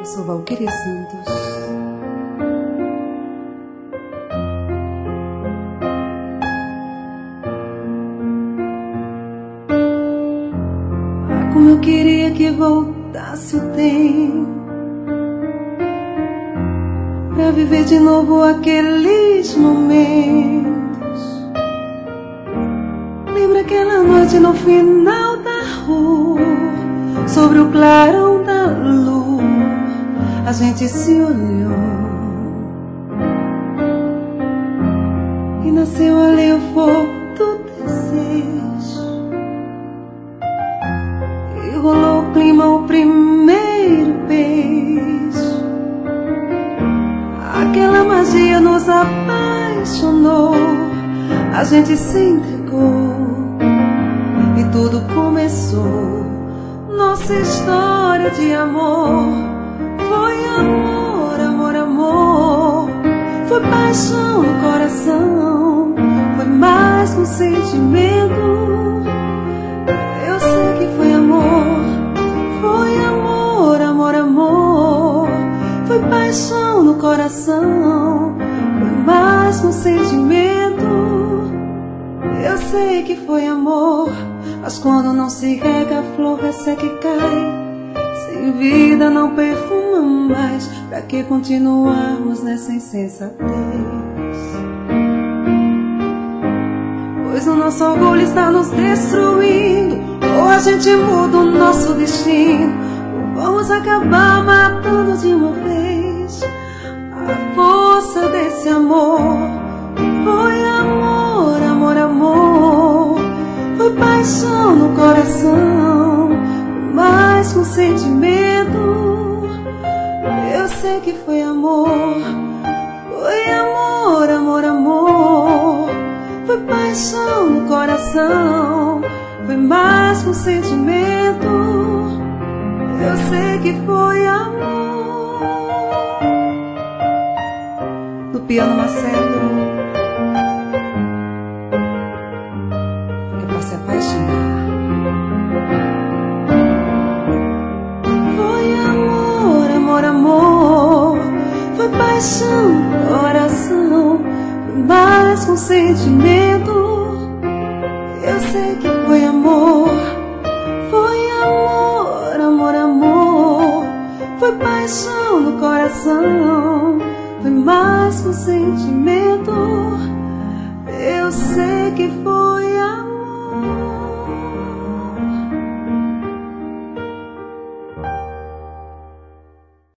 sou Valquíria Santos. Ah, como eu queria que voltasse o tempo pra viver de novo aqueles momentos. Lembra aquela noite no final da rua, sobre o clarão da lua, a gente se olhou e nasceu ali o fogo do desejo. E rolou o clima, o primeiro beijo. Aquela magia nos apaixonou, a gente se entregou e tudo começou. Nossa história de amor foi amor, amor, amor. Foi paixão no coração, foi mais que um sentimento. Eu sei que foi amor, foi amor, amor, amor. Foi paixão no coração, foi mais que um sentimento. Eu sei que foi amor, mas quando não se rega a flor resseca e cai. Sem vida não perfuma mais, pra que continuarmos nessa insensatez? Pois o nosso orgulho está nos destruindo, ou a gente muda o nosso destino, ou vamos acabar matando de uma vez. A força desse amor foi amor, amor, amor. Foi paixão no coração, foi mais que um sentimento. Eu sei que foi amor, foi amor, amor, amor. Foi paixão no coração, foi mais que um sentimento. Eu sei que foi amor. No piano Marcelo, se apaixonar. Foi amor, amor, amor. Foi paixão no coração, foi mais que um sentimento. Eu sei que foi amor, foi amor, amor, amor. Foi paixão no coração, foi mais que um sentimento. Eu sei que foi